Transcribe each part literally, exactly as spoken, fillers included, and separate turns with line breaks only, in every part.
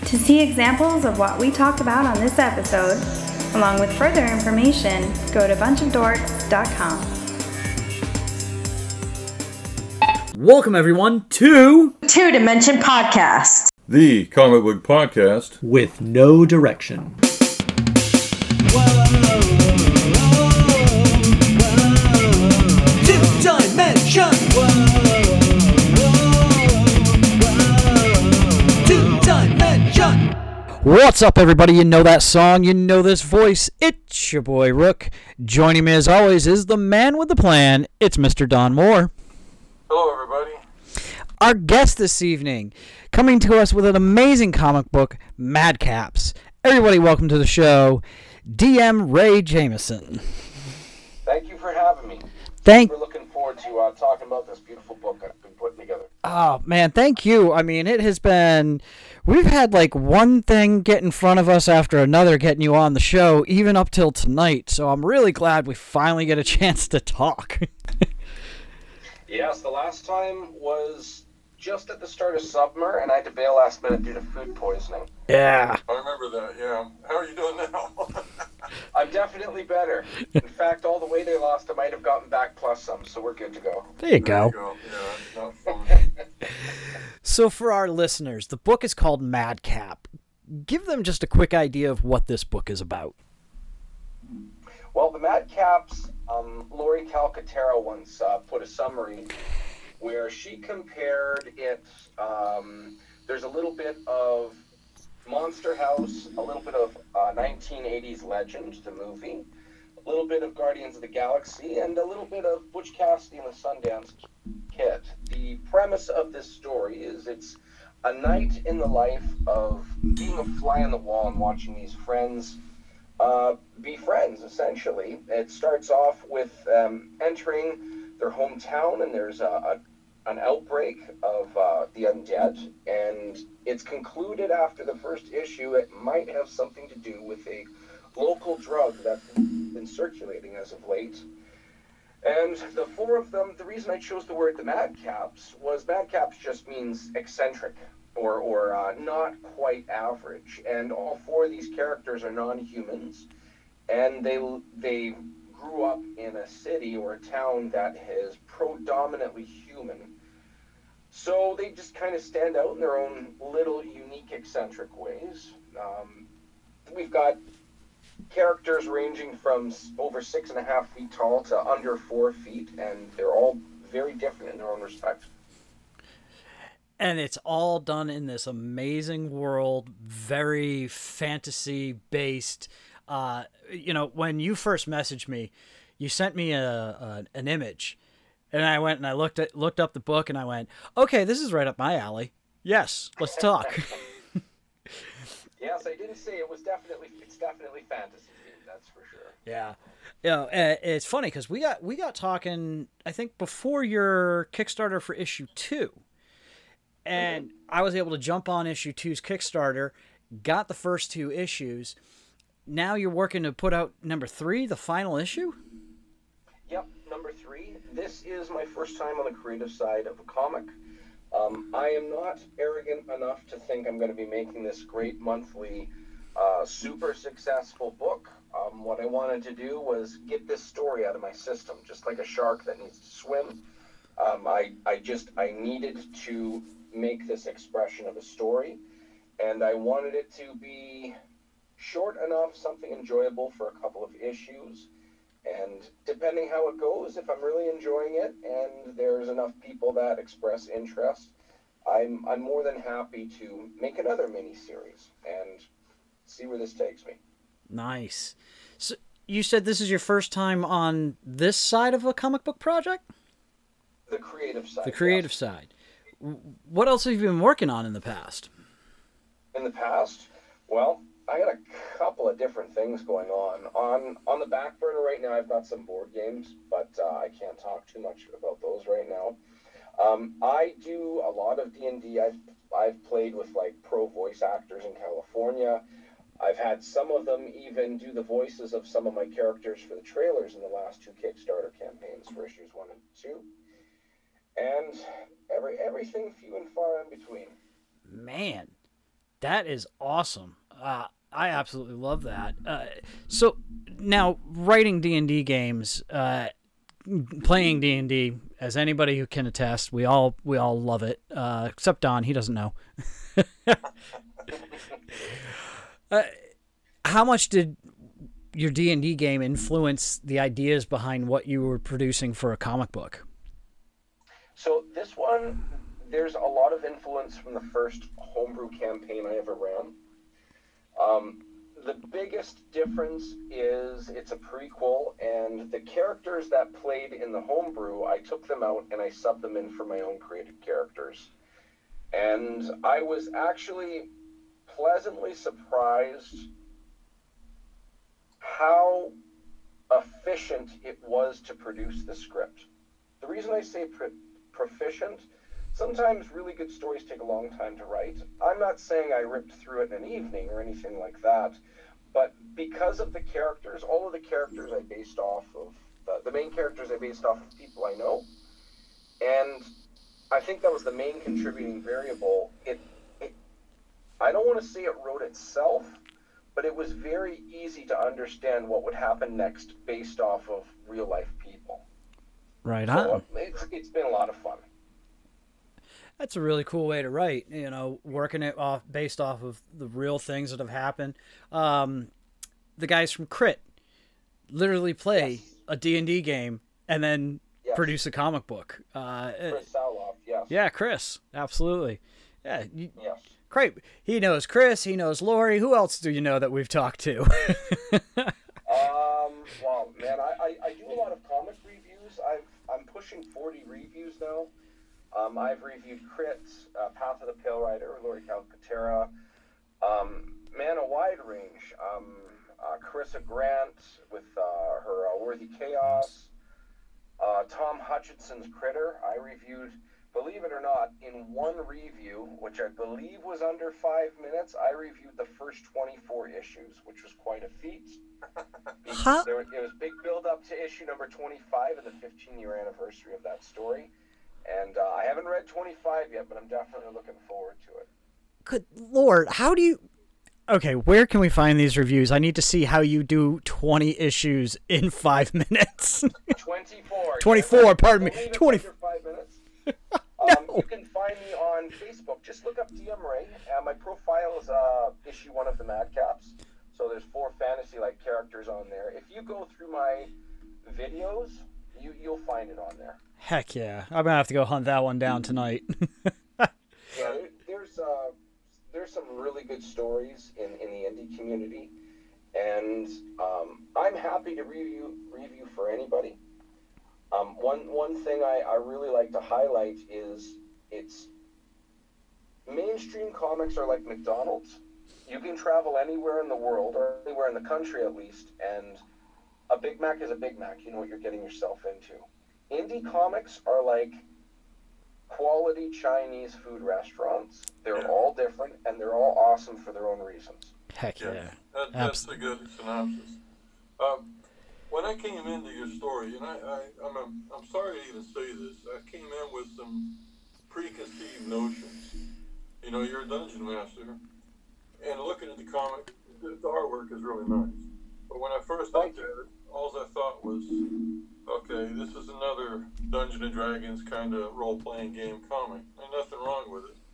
To see examples of what we talked about on this episode, along with further information, go to bunch of dorks dot com.
Welcome everyone to
Two Dimension Podcast,
the comic book podcast
with no direction. Two Dimension. Two Dimension. What's up, everybody? You know that song, you know this voice. It's your boy Rook. Joining me as always is the man with the plan. It's Mister Don Moore.
Hello, everybody.
Our guest this evening, coming to us with an amazing comic book, Madcaps. Everybody, welcome to the show, D M Ray Jameson.
Thank you for having me.
Thank.
We're looking forward to uh, talking about this beautiful book I've been putting together.
Oh man, thank you. I mean, it has been. We've had like one thing get in front of us after another, getting you on the show, even up till tonight. So I'm really glad we finally get a chance to talk.
Yes, the last time was just at the start of summer, and I had to bail last minute due to food poisoning.
Yeah.
I remember that, yeah. How are you doing now?
I'm definitely better. In fact, all the weight I lost, I might have gotten back plus some, so we're good to go.
There you
There
go.
you go. Yeah, it's not fun.
So for our listeners, the book is called Madcap. Give them just a quick idea of what this book is about.
Well, the Madcaps, um, Lori Calcaterra once uh, put a summary where she compared it, um, there's a little bit of Monster House, a little bit of uh, nineteen eighties Legend, the movie, a little bit of Guardians of the Galaxy, and a little bit of Butch Cassidy and the Sundance Kid. The premise of this story is it's a night in the life of being a fly on the wall and watching these friends uh, be friends, essentially. It starts off with um, entering their hometown, and there's a, a an outbreak of uh, the undead, and it's concluded after the first issue it might have something to do with a local drug that's been circulating as of late. And the four of them, the reason I chose the word the Madcaps was Madcaps just means eccentric, or, or uh, not quite average, and all four of these characters are non-humans, and they they grew up in a city or a town that is predominantly human. So they just kind of stand out in their own little unique eccentric ways. Um, we've got characters ranging from over six and a half feet tall to under four feet, and they're all very different in their own respect.
And it's all done in this amazing world, very fantasy-based. Uh, you know, when you first messaged me, you sent me a, a an image, and I went and I looked at looked up the book, and I went, okay, this is right up my alley. Yes, let's talk.
Yes, I didn't say it was definitely. It's definitely fantasy themed, that's for sure.
Yeah, you know, uh, it's funny because we got we got talking, I think, before your Kickstarter for issue two, and mm-hmm. I was able to jump on issue two's Kickstarter, got the first two issues. Now you're working to put out number three, the final issue?
Yep, number three. This is my first time on the creative side of a comic. Um, I am not arrogant enough to think I'm going to be making this great monthly, uh, super successful book. Um, what I wanted to do was get this story out of my system, just like a shark that needs to swim. Um, I, I just, I needed to make this expression of a story, and I wanted it to be short enough, something enjoyable for a couple of issues, and depending how it goes, if I'm really enjoying it and there's enough people that express interest, I'm I'm more than happy to make another mini-series and see where this takes me.
Nice. So you said this is your first time on this side of a comic book project?
The creative side.
The creative
yes.
side. What else have you been working on in the past?
In the past? Well, I got a couple of different things going on. On on the back burner right now, I've got some board games, but uh, I can't talk too much about those right now. Um, I do a lot of D and D. I've, I've played with like pro voice actors in California. I've had some of them even do the voices of some of my characters for the trailers in the last two Kickstarter campaigns for issues one and two. And every everything few and far in between.
Man, That is awesome. Uh, I absolutely love that. Uh, so now writing D and D games, uh, playing D and D, as anybody who can attest, we all we all love it. Uh, except Don, he doesn't know. uh, how much did your D and D game influence the ideas behind what you were producing for a comic book?
So this one, there's a lot of influence from the first homebrew campaign I ever ran. Um, the biggest difference is it's a prequel, and the characters that played in the homebrew, I took them out and I subbed them in for my own created characters. And I was actually pleasantly surprised how efficient it was to produce the script. The reason I say pro- proficient, sometimes really good stories take a long time to write. I'm not saying I ripped through it in an evening or anything like that, but because of the characters, all of the characters I based off of, the, the main characters I based off of people I know, and I think that was the main contributing variable. It, it I don't want to say it wrote itself, but it was very easy to understand what would happen next based off of real life people.
Right
So
on.
it's, it's been a lot of fun.
That's a really cool way to write, you know, working it off based off of the real things that have happened. Um, the guys from Crit literally play
Yes.
a D and D game and then
Yes.
produce a comic book. Uh,
Chris Saloff, yes.
yeah, Chris, absolutely. Yeah, you,
Yes.
great. He knows Chris. He knows Lori. Who else do you know that we've talked to?
Um, well, man, I, I, I do a lot of comic reviews. I've, I'm pushing forty reviews now. Um, I've reviewed Crit, uh, Path of the Pale Rider, Lori Calcaterra. Um, man, a wide range. Um, uh, Carissa Grant with uh, her uh, Worthy Chaos. Uh, Tom Hutchinson's Critter. I reviewed, believe it or not, in one review, which I believe was under five minutes, I reviewed the first twenty-four issues, which was quite a feat.
Huh?
There, it was big build up to issue number twenty-five and the fifteen year anniversary of that story. And uh, I haven't read twenty-five yet, but I'm definitely looking forward to it.
Good Lord, how do you... Okay, where can we find these reviews? I need to see how you do twenty issues in five minutes.
twenty-four.
twenty-four,
Yeah,
pardon me.
I believe it's
twenty.
under five minutes. Um, you can find me on Facebook. Just look up D M Ray. Uh, my profile is uh, issue one of the Madcaps. So there's four fantasy-like characters on there. If you go through my videos, you, you'll find it on there.
Heck yeah. I'm going to have to go hunt that one down tonight.
Yeah, there- there's uh, there's some really good stories in, in the indie community, and um, I'm happy to review review for anybody. Um, one one thing I, I really like to highlight is it's mainstream comics are like McDonald's. You can travel anywhere in the world, or anywhere in the country at least, and a Big Mac is a Big Mac. You know what you're getting yourself into. Indie comics are like quality Chinese food restaurants. They're
Yeah.
all different, and they're all awesome for their own reasons.
Heck yeah.
Yeah, that, that's a good synopsis. Um, when I came into your story, and I, I, I'm, I'm, I'm sorry to even say this, I came in with some preconceived notions. You know, you're a dungeon master, and looking at the comic, the, the artwork is really nice. But when I first looked at it, all I thought was, okay, this is another Dungeons and Dragons kind of role-playing game comic. There's nothing wrong with it.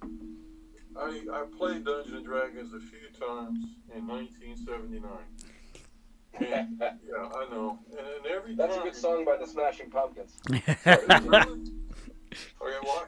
I, I played Dungeons and Dragons a few times in nineteen seventy-nine. And, yeah, I know. And, and every
That's a
time...
good song by the Smashing Pumpkins.
Okay, what?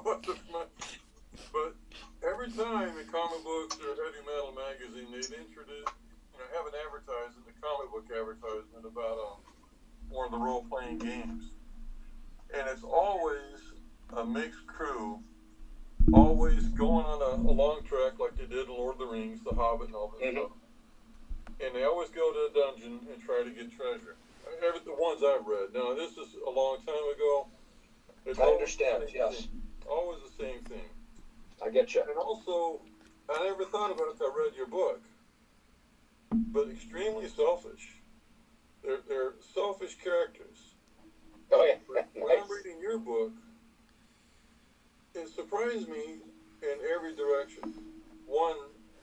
But every time in comic books or heavy metal magazine, they'd introduce, you know, have an advertisement, a comic book advertisement about um, one of the role-playing games. And it's always a mixed crew, always going on a, a long trek like they did in Lord of the Rings, The Hobbit, and all that
Mhm.
stuff. And they always go to a dungeon and try to get treasure. Every, the ones I've read. Now, this is a long time ago. It's
I
always
understand,
the same
yes.
thing. Always the same thing.
I get you.
And also, I never thought about it until I read your book, but extremely selfish. They're, they're selfish characters.
Oh, yeah.
But when
Nice.
I'm reading your book, it surprised me in every direction. One,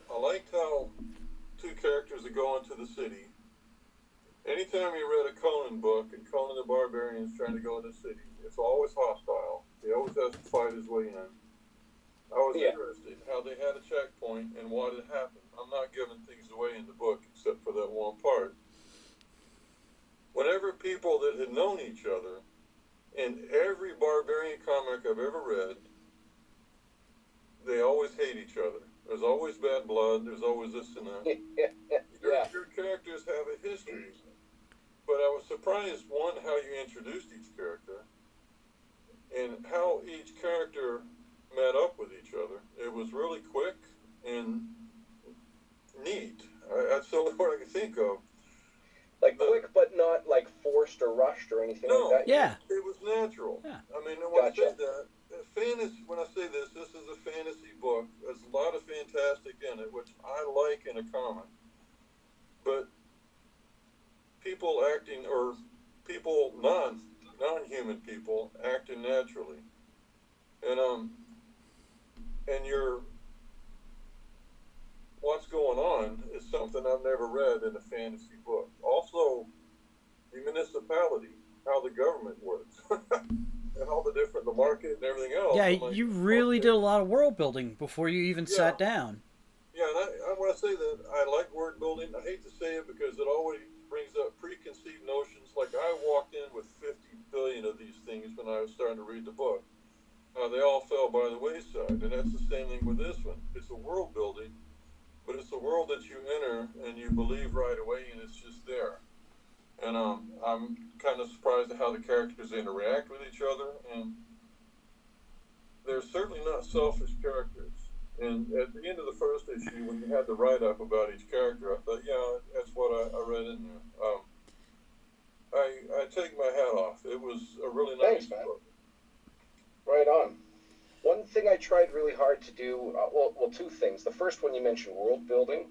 I liked how two characters that go into the city. Anytime you read a Conan book and Conan the Barbarian's trying to go into the city, it's always hostile. He always has to fight his way in. I was
Yeah.
interested how they had a checkpoint and what had happened. I'm not giving things away in the book except for that one part. Whenever people that had known each other, in every barbarian comic I've ever read, they always hate each other. There's always bad blood. There's always this and that. Your,
Yeah.
your characters have a history. But I was surprised, one, how you introduced each character and how each character met up with each other. It was really quick and neat. I, that's the only word I can think of.
Like
But-
quick, but not like forced or rushed or anything
No.
like that.
Yeah.
It was natural.
Yeah.
I mean, when I
Gotcha.
say that, uh, fantasy, when I say this, this is a fantasy book. There's a lot of fantastic in it, which I like in a comic. But people acting, or people, non, non-human people, acting naturally. And, um, and your, what's going on is something I've never read in a fantasy book. Also, the municipality, how the government works, and all the different, the market and everything else.
Yeah,
I'm like,
you really
okay.
did a lot of world building before you even
Yeah.
sat down.
Yeah, and I, I want to say that I like word building. I hate to say it because it always brings up preconceived notions. Like I walked in with fifty billion of these things when I was starting to read the book. Uh, they all fell by the wayside, and that's the same thing with this one. It's a world building, but it's a world that you enter and you believe right away, and it's just there. And um, I'm kind of surprised at how the characters interact with each other, and they're certainly not selfish characters. And at the end of the first issue, when you had the write-up about each character, I thought, yeah, that's what I, I read in there. Um, I, I take my hat off. It was a really nice
Thanks, man.
book.
Right on. One thing I tried really hard to do, uh, well, well, two things. The first one you mentioned, world building.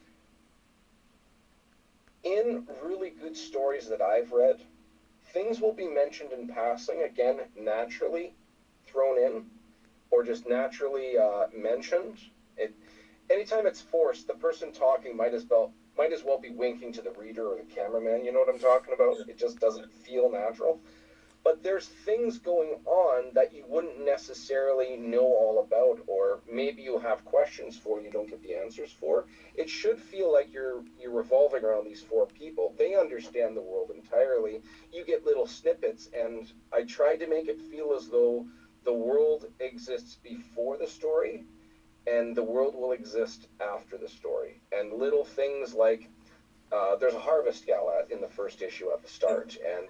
In really good stories that I've read, things will be mentioned in passing, again, naturally thrown in, or just naturally uh, mentioned. It, anytime it's forced, the person talking might as well might as well be winking to the reader or the cameraman. You know what I'm talking about? It just doesn't feel natural. But there's things going on that you wouldn't necessarily know all about, or maybe you have questions for you don't get the answers for. It should feel like you're you're revolving around these four people. They understand the world entirely. You get little snippets, and I tried to make it feel as though the world exists before the story, and the world will exist after the story. And little things like uh, there's a harvest gala in the first issue at the start, and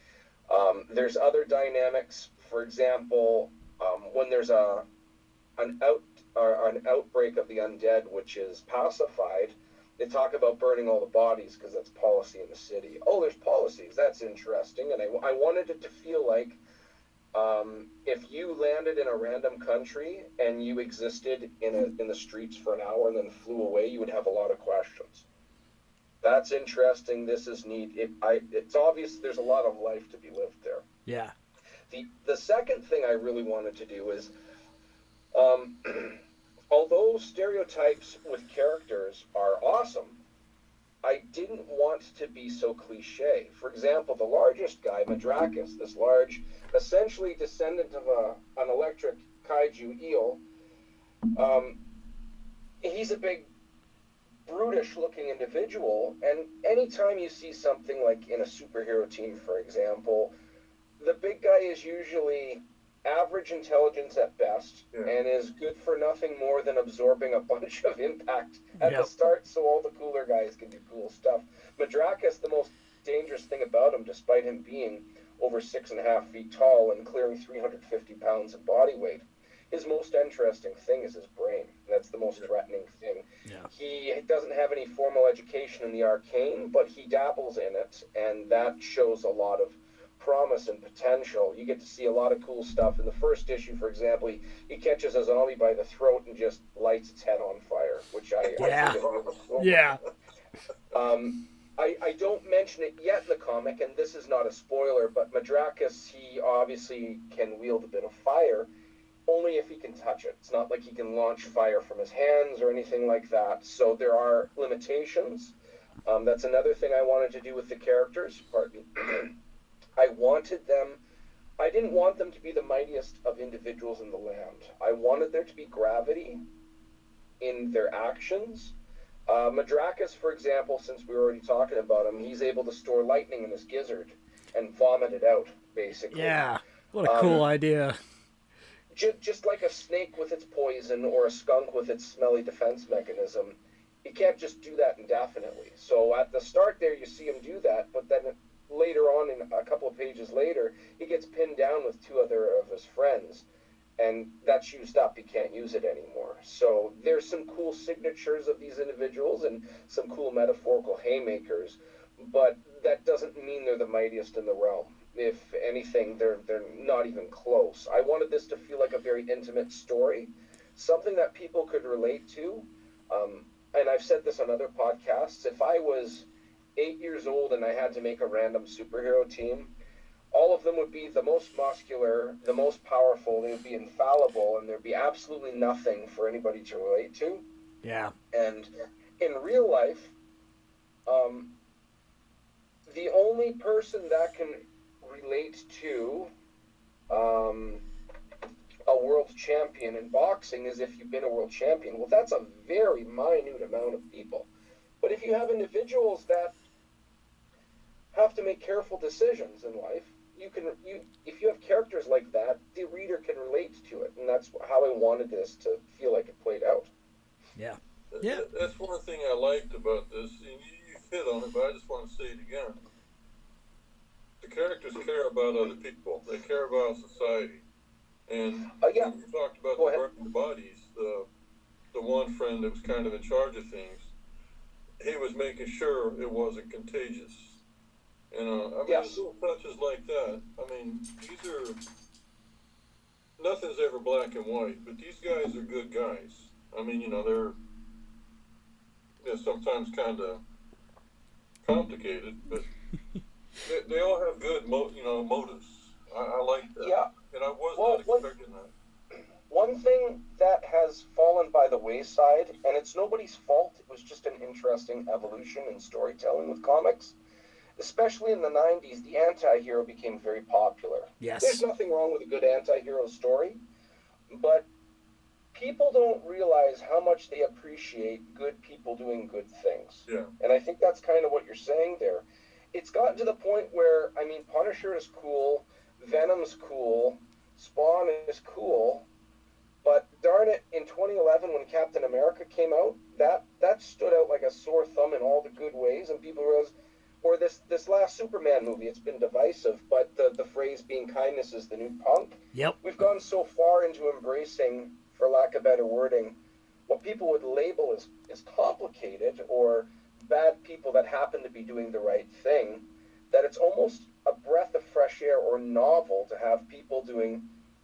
Um, there's other dynamics. For example, um, when there's a an out or an outbreak of the undead, which is pacified, they talk about burning all the bodies because that's policy in the city. Oh, there's policies. That's interesting. And I, I wanted it to feel like um, if you landed in a random country and you existed in a, in the streets for an hour and then flew away, you would have a lot of questions. That's interesting. This is neat. It, I, it's obvious there's a lot of life to be lived there.
Yeah.
The the second thing I really wanted to do is, um, although stereotypes with characters are awesome, I didn't want to be so cliche. For example, the largest guy, Madrakis, this large, essentially descendant of a an electric kaiju eel, um, he's a big, brutish-looking individual, and anytime you see something like in a superhero team, for example, the big guy is usually average intelligence at best,
Yeah.
and is good for nothing more than absorbing a bunch of impact at
Yep.
the start so all the cooler guys can do cool stuff. Madrakis, the most dangerous thing about him, despite him being over six and a half feet tall and clearing three hundred fifty pounds of body weight, his most interesting thing is his brain. That's the most threatening thing.
Yeah.
He doesn't have any formal education in the arcane, but he dabbles in it, and that shows a lot of promise and potential. You get to see a lot of cool stuff. In the first issue, for example, he, he catches a zombie by the throat and just lights its head on fire, which I,
Yeah.
I think is really cool.
Yeah.
Um, I, I don't mention it yet in the comic, and this is not a spoiler, but Madrakis, he obviously can wield a bit of fire. only if he can touch it. It's not like he can launch fire from his hands or anything like that. So there are limitations. Um, that's another thing I wanted to do with the characters. Pardon me. I wanted them, I didn't want them to be the mightiest of individuals in the land. I wanted there to be gravity in their actions. Uh, Madrakas, for example, since we were already talking about him, he's able to store lightning in his gizzard and vomit it out, basically.
Yeah, what a cool um, idea.
Just, just like a snake with its poison or a skunk with its smelly defense mechanism, he can't just do that indefinitely. So at the start there, you see him do that, but then later on, in a couple of pages later, he gets pinned down with two other of his friends, and that's used up. He can't use it anymore. So there's some cool signatures of these individuals and some cool metaphorical haymakers, but that doesn't mean they're the mightiest in the realm. If anything, they're they're not even close. I wanted this to feel like a very intimate story, something that people could relate to. Um, and I've said this on other podcasts. If I was eight years old and I had to make a random superhero team, all of them would be the most muscular, the most powerful. They would be infallible, and there'd be absolutely nothing for anybody to relate to.
Yeah.
And in real life, um, the only person that can relate to um, a world champion in boxing is if you've been a world champion. Well, that's a very minute amount of people. But if you have individuals that have to make careful decisions in life, you can you if you have characters like that, the reader can relate to it, and that's how I wanted this to feel like it played out.
Yeah, yeah.
That's one thing I liked about this, and you, you hit on it, but I just want to say it again. The characters care about other people. They care about society, and
uh, yeah.
you talked about
Go
the
ahead.
burning bodies. The the one friend that was kind of in charge of things, he was making sure it wasn't contagious. You know, I mean,
Yes.
little touches like that. I mean, these are, nothing's ever black and white, but these guys are good guys. I mean, you know, they're, they're sometimes kind of complicated, but they, they all have good, mo- you know, motives. I, I like that.
Yeah.
And I was
Well,
not
one-
expecting that.
One thing that has fallen by the wayside, and it's nobody's fault, it was just an interesting evolution in storytelling with comics. Especially in the nineties, the anti-hero became very popular.
Yes.
There's nothing wrong with a good anti-hero story, but people don't realize how much they appreciate good people doing good things.
Yeah.
And I think that's kind of what you're saying there. It's gotten to the point where, I mean, Punisher is cool, Venom's cool, Spawn is cool, but darn it, in twenty eleven when Captain America came out, that, that stood out like a sore thumb in all the good ways, and people realized, or this, this last Superman movie, it's been divisive, but the, the phrase being kindness is the new punk.
Yep.
We've gone so far into embracing, for lack of better wording, what people would label as, as complicated or bad people that happen to be doing the right thing, that it's almost a breath of fresh air or novel to have people doing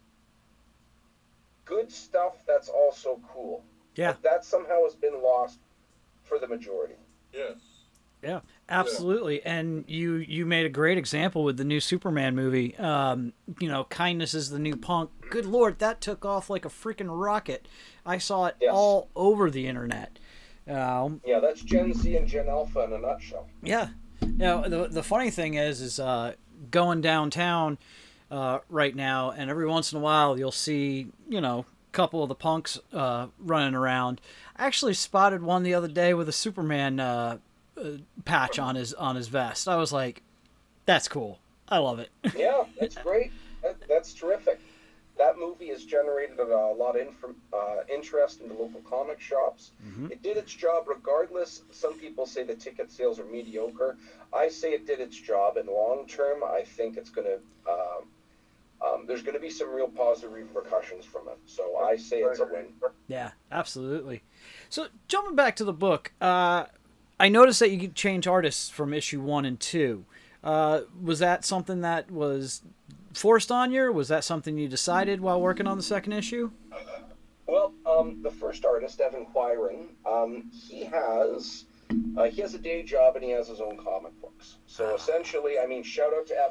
good stuff that's also cool.
Yeah.
But that somehow has been lost for the majority.
Yes.
Yeah, absolutely. And you you made a great example with the new Superman movie. Um, you know, kindness is the new punk. Good Lord, that took off like a freaking rocket. I saw it
Yes.
all over the internet. Um,
Yeah, that's Gen Z and Gen Alpha in a nutshell.
yeah. Now, the the funny thing is, is uh, going downtown uh, right now, and every once in a while you'll see, you know, a couple of the punks uh, running around. I actually spotted one the other day with a Superman uh, uh, patch on his on his vest. I was like, that's cool. I love it.
Yeah, that's great. That, that's terrific. That movie has generated a, a lot of inf- uh, interest in the local comic shops.
Mm-hmm.
It did its job regardless. Some people say the ticket sales are mediocre. I say it did its job. In long term, I think it's going to, um, um, there's going to be some real positive repercussions from it. So I say it's a win.
Yeah, absolutely. So jumping back to the book, uh, I noticed that you could change artists from issue one and two. Uh, was that something that was forced on you, or was that something you decided while working on the second issue?
Well, um, the first artist, Evan Quiring, um, he has uh, he has a day job and he has his own comic books. So essentially, I mean, shout out to Evan.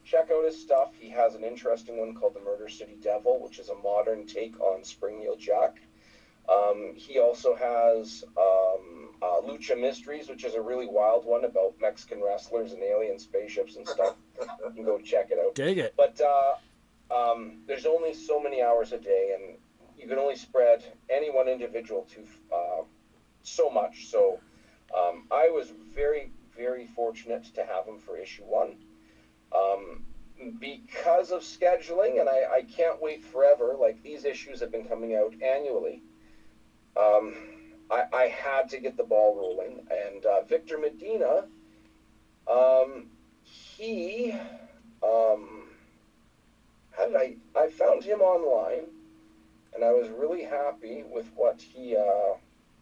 check out his stuff. He has an interesting one called The Murder City Devil, which is a modern take on Spring-Heeled Jack. Um, he also has um, uh, Lucha Mysteries, which is a really wild one about Mexican wrestlers and alien spaceships and stuff. You can go check it out.
Dig it.
But uh, um, there's only so many hours a day, and you can only spread any one individual to uh, so much. So um, I was very, very fortunate to have him for issue one. Um, because of scheduling, and I, I can't wait forever, like these issues have been coming out annually. Um, I, I had to get the ball rolling, and uh, Victor Medina, um, he, um, how did I, I found him online, and I was really happy with what he uh,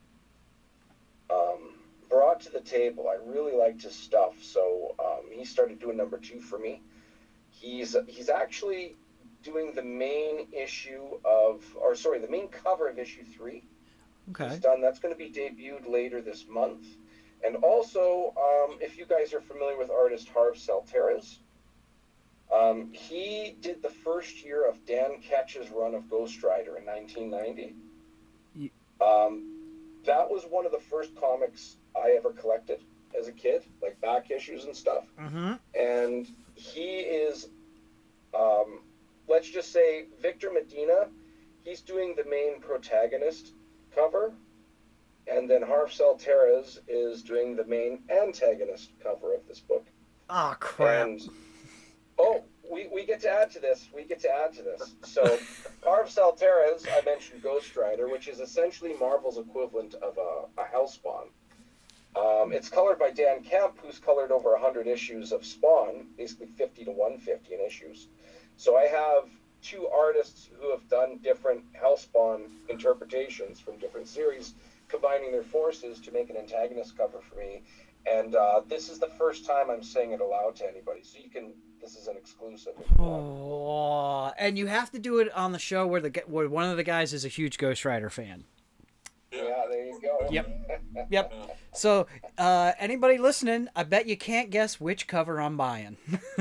um, brought to the table. I really liked his stuff, so um, he started doing number two for me. He's he's actually doing the main issue of, or sorry, the main cover of issue three.
Okay.
He's done. That's going to be debuted later this month. And also, um, if you guys are familiar with artist Harv Salterez, um, he did the first year of Dan Ketch's run of Ghost Rider in nineteen ninety.
Ye-
Um, that was one of the first comics I ever collected as a kid, like back issues and stuff.
Mm-hmm.
And he is, um, let's just say, Victor Medina, he's doing the main protagonist cover, and then Harv Salterez is doing the main antagonist cover of this book.
Oh, crap.
And, oh, we, we get to add to this. We get to add to this. So, Harv Salterez, I mentioned Ghost Rider, which is essentially Marvel's equivalent of a, a Hellspawn. Um, it's colored by Dan Kemp, who's colored over one hundred issues of Spawn, basically fifty to one fifty in issues. So I have two artists who have done different Hellspawn interpretations from different series, combining their forces to make an antagonist cover for me. And uh, this is the first time I'm saying it aloud to anybody. So you can, this is an exclusive. If you want.
Oh, and you have to do it on the show where the gu- where one of the guys is a huge Ghost Rider fan.
Yeah, there you go.
Yep. Yep. So, uh, anybody listening, I bet you can't guess which cover I'm buying.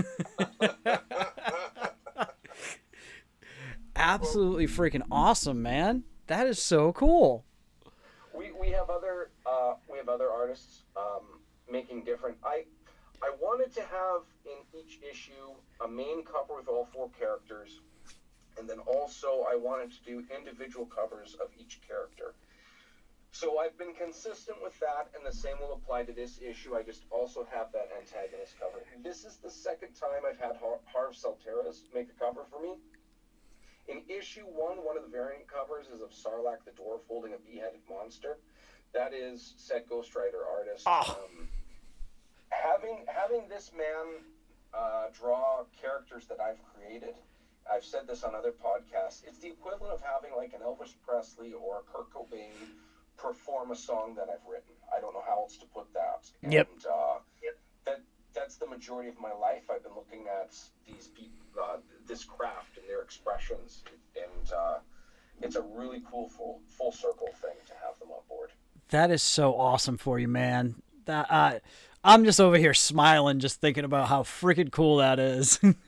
Absolutely freaking awesome, man. That is so cool.
We we have other uh, we have other artists um, making different. I I wanted to have in each issue a main cover with all four characters, and then also I wanted to do individual covers of each character. So I've been consistent with that, and the same will apply to this issue. I just also have that antagonist cover. This is the second time I've had Har- Harv Salterez make a cover for me. In issue one, one of the variant covers is of Sarlacc the Dwarf holding a bee-headed monster. That is said Ghost Rider artist.
Oh.
Um, having having this man uh, draw characters that I've created, I've said this on other podcasts, it's the equivalent of having like an Elvis Presley or a Kurt Cobain perform a song that I've written. I don't know how else to put that.
Yep.
And uh, that that's the majority of my life. I've been looking at these people, uh, this craft and their expressions, and uh, it's a really cool full full circle thing to have them on board.
That is so awesome for you, man. That uh, I'm just over here smiling just thinking about how freaking cool that is.
You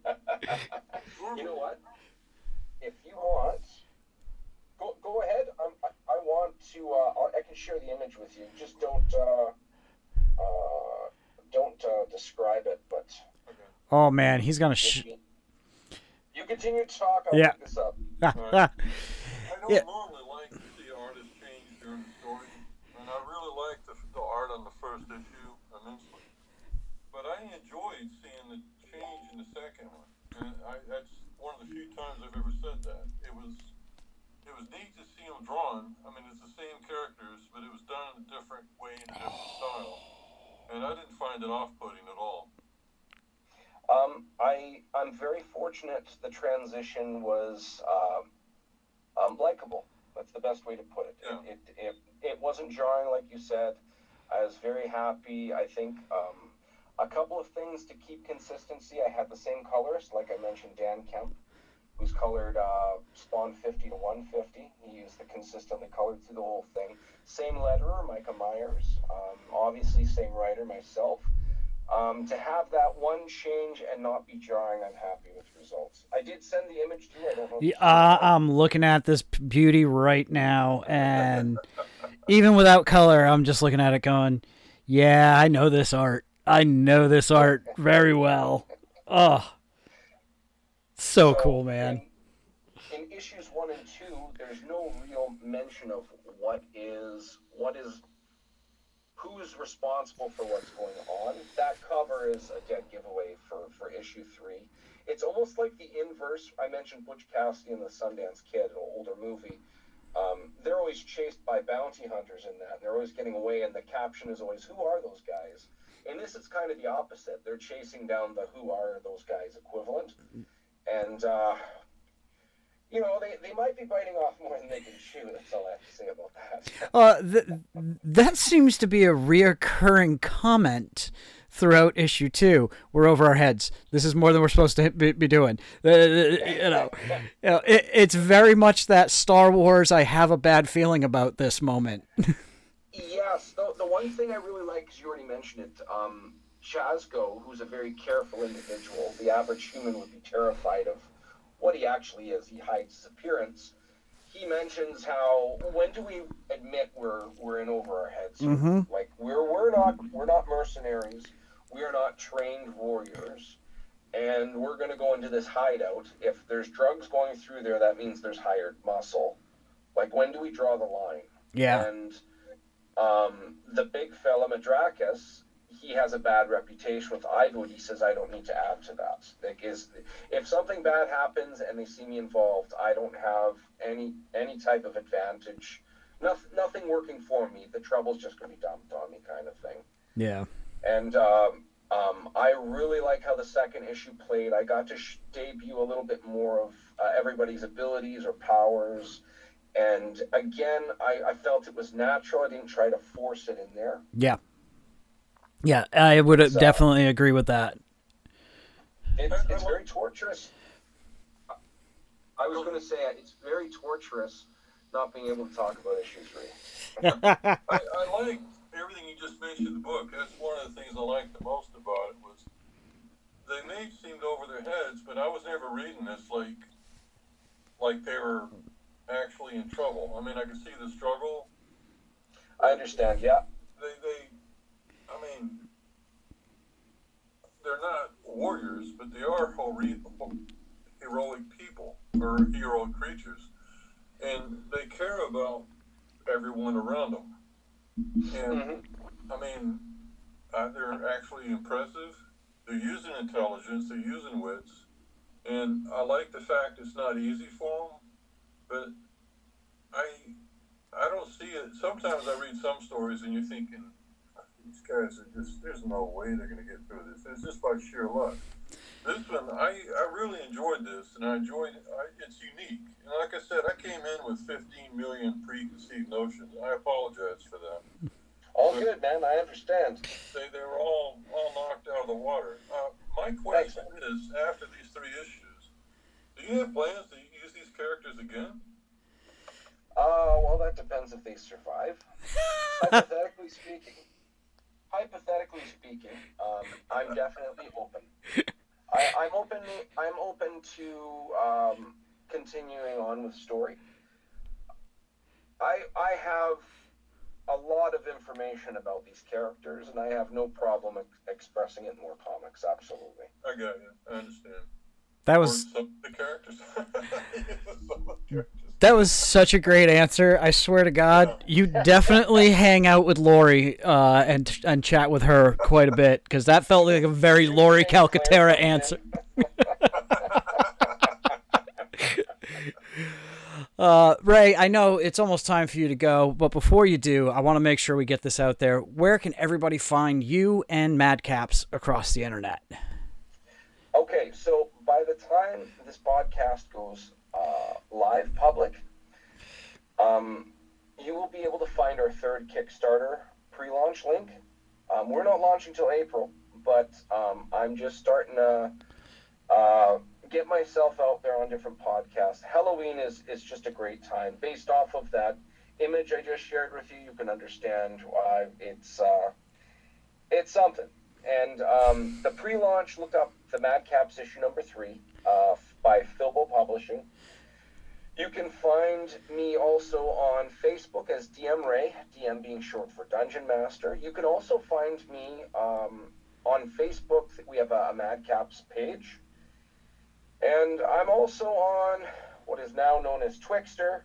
know what? If you want, go go ahead. I'm, I I want to. Uh, I can share the image with you. Just don't uh, uh, don't uh, describe it. But
Oh man, he's gonna. Sh-
you continue to talk. I'll
Yeah.
pick this up.
I don't
Yeah.
normally like to see artists change during the story, and I really like the, the art on the first issue immensely. But I enjoyed seeing the change in the second one, and I, that's one of the few times I've ever said that. It was it was neat to see them drawn. I mean, it's the same characters, but it was done in a different way, in a different style, and I didn't find it off-putting at all.
Um, I I'm very fortunate. The transition was um, um, likable. That's the best way to put it.
Yeah.
It, it it it wasn't jarring, like you said. I was very happy. I think um, a couple of things to keep consistency. I had the same colorist, like I mentioned, Dan Kemp, who's colored uh, Spawn fifty to one fifty. He used the consistently colored through the whole thing. Same letterer, Micah Myers. Um, obviously, same writer, myself. Um, to have that one change and not be jarring, I'm happy with results. I did send the image through. I don't know. If
Yeah, uh, I'm looking at this beauty right now, and even without color, I'm just looking at it going, yeah, I know this art. I know this art very well. Oh, so, so cool, man.
In, in issues one and two, there's no real mention of what is what is who's responsible for what's going on. That cover is a dead giveaway for, for issue three. It's almost like the inverse. I mentioned Butch Cassidy and the Sundance Kid, an older movie. Um, they're always chased by bounty hunters in that. They're always getting away, and the caption is always, who are those guys? In this, it's kind of the opposite. They're chasing down the who are those guys equivalent. And, uh, you know, they, they might be biting off more than they can chew. That's all I have to say about that.
Uh, th- that seems to be a reoccurring comment throughout issue two. We're over our heads. This is more than we're supposed to be, be doing. Uh, you know, you know it, it's very much that Star Wars, I have a bad feeling about this moment.
Yes. The, the one thing I really like, because you already mentioned it, um, Chazgo, who's a very careful individual, the average human would be terrified of what he actually is. He hides his appearance. He mentions how, when do we admit we're we're in over our heads?
Mm-hmm.
Like we're we're not we're not mercenaries. We are not trained warriors, and we're going to go into this hideout. If there's drugs going through there, that means there's hired muscle. Like, when do we draw the line?
Yeah.
And um, the big fella Madrakis, he has a bad reputation with Ivood. He says, I don't need to add to that. Like, is if something bad happens and they see me involved, I don't have any any type of advantage. Nothing, nothing working for me. The trouble's just going to be dumped on me, kind of thing.
Yeah.
And um, um, I really like how the second issue played. I got to sh- debut a little bit more of uh, everybody's abilities or powers. And again, I, I felt it was natural. I didn't try to force it in there.
Yeah. Yeah, I would
So,
definitely agree with that.
It's, it's very torturous. I was going to say it's very torturous not being able to talk about issue three.
I, I like everything you just mentioned in the book. That's one of the things I liked the most about it was they may seemed over their heads, but I was never reading this like like they were actually in trouble. I mean, I could see the struggle.
I understand, yeah.
They, they, I mean, they're not warriors, but they are heroic people or heroic creatures, and they care about everyone around them. And
Mm-hmm.
I mean, uh, they're actually impressive. They're using intelligence. They're using wits, and I like the fact it's not easy for them. But I, I don't see it. Sometimes I read some stories, and you're thinking, these guys are just, there's no way they're going to get through this. It's just by sheer luck. This one, I, I really enjoyed this, and I enjoyed it. I, it's unique. And like I said, I came in with fifteen million preconceived notions. I apologize for that.
All
But
good, man. I understand.
They, they were all, all knocked out of the water. Uh, my question is, after these three issues, do you have plans to use these characters again?
Uh, well, that depends if they survive. Hypothetically speaking, hypothetically speaking, um, I'm definitely open. I, I'm open. I'm open to um, continuing on with story. I I have a lot of information about these characters, and I have no problem ex- expressing it in more comics. Absolutely.
I got you. I understand.
That
Or
was
some of the characters. Some of the characters.
that was such a great answer. I swear to God, you definitely hang out with Lori uh, and and chat with her quite a bit because that felt like a very Lori Calcaterra answer. Uh, Ray, I know it's almost time for you to go, but before you do, I want to make sure we get this out there. Where can everybody find you and Madcaps across the internet?
Okay, so by the time this podcast goes uh, live public, um, you will be able to find our third Kickstarter pre-launch link. Um, we're not launching till April, but um, I'm just starting to uh, get myself out there on different podcasts. Halloween is, is just a great time. Based off of that image I just shared with you, you can understand why it's uh, it's something. and um, the pre-launch, look up the Madcaps issue number three uh, by Filbo Publishing. You can find me also on Facebook as D M Ray, D M being short for Dungeon Master. You can also find me um, on Facebook. We have a, a Madcaps page. And I'm also on what is now known as Twixter.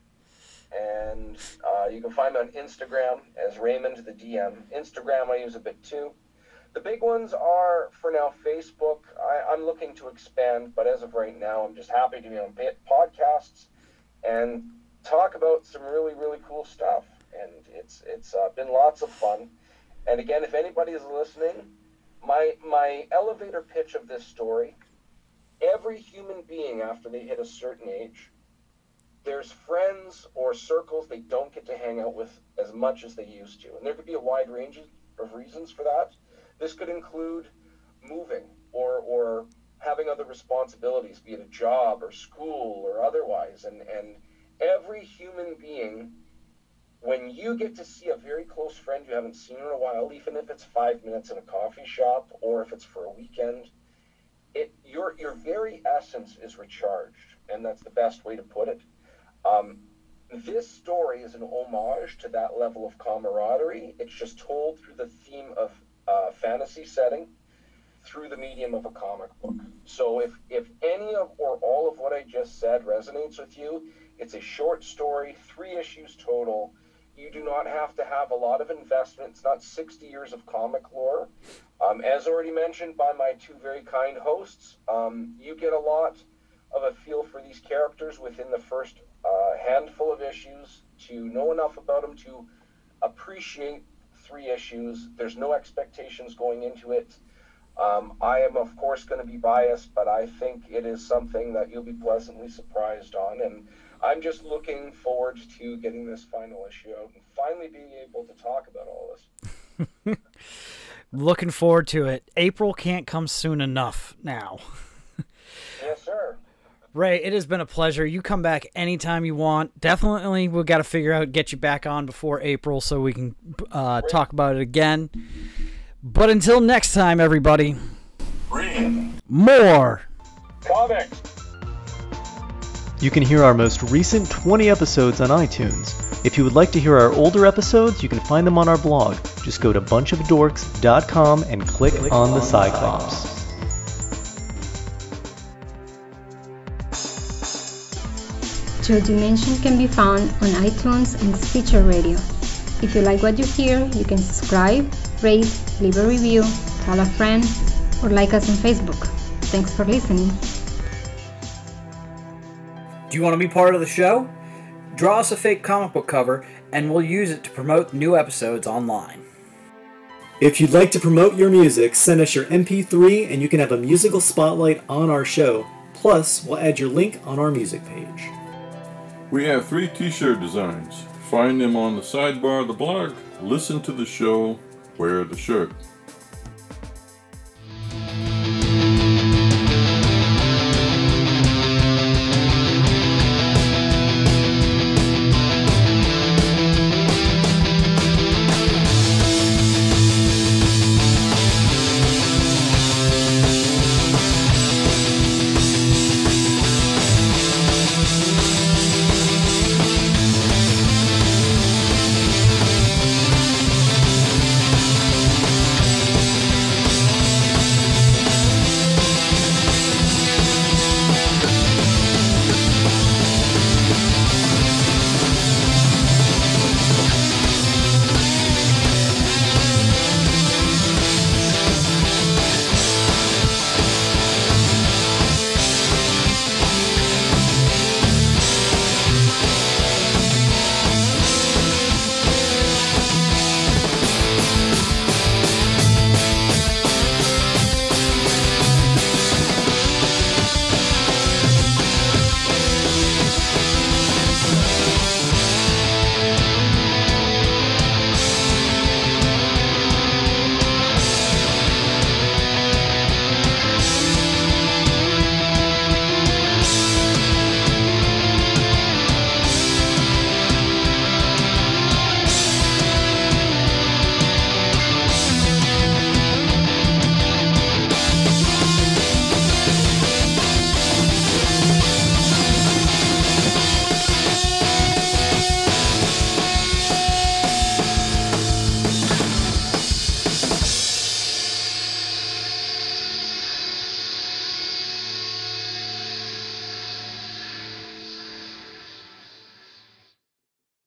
And uh, you can find me on Instagram as Raymond the D M. Instagram I use a bit too. The big ones are, for now, Facebook. I, I'm looking to expand, but as of right now, I'm just happy to be on podcasts and talk about some really, really cool stuff. And it's it's uh, been lots of fun. And again, if anybody is listening, my my elevator pitch of this story, every human being after they hit a certain age, there's friends or circles they don't get to hang out with as much as they used to. And there could be a wide range of reasons for that. This could include moving or or having other responsibilities, be it a job or school or otherwise. And, and every human being, when you get to see a very close friend you haven't seen in a while, even if it's five minutes in a coffee shop or if it's for a weekend, it your your very essence is recharged. And that's the best way to put it. Um, this story is an homage to that level of camaraderie. It's just told through the theme of uh, fantasy setting, through the medium of a comic book. So if, if any of or all of what I just said resonates with you, it's a short story, three issues total. You do not have to have a lot of investment. It's not sixty years of comic lore. Um, as already mentioned by my two very kind hosts, um, you get a lot of a feel for these characters within the first uh, handful of issues to know enough about them to appreciate three issues. There's no expectations going into it. Um, I am, of course, going to be biased, but I think it is something that you'll be pleasantly surprised on. And I'm just looking forward to getting this final issue out and finally being able to talk about all this.
Looking forward to it. April can't come soon enough now.
Yes, sir.
Ray, it has been a pleasure. You come back anytime you want. Definitely, we've got to figure out, get you back on before April so we can uh, talk about it again. But until next time, everybody,
Read
more
Comics.
You can hear our most recent twenty episodes on iTunes. If you would like to hear our older episodes, you can find them on our blog. Just go to bunch of dorks dot com and click on the Cyclops.
Joe Dimension can be found on iTunes and Stitcher Radio. If you like what you hear, you can subscribe, rate, leave a review, tell a friend, or like us on Facebook. Thanks for listening.
Do you want to be part of the show? Draw us a fake comic book cover, and we'll use it to promote new episodes online.
If you'd like to promote your music, send us your M P three and you can have a musical spotlight on our show. Plus, we'll add your link on our music page.
We have three t-shirt designs. Find them on the sidebar of the blog, listen to the show, wear the shirt.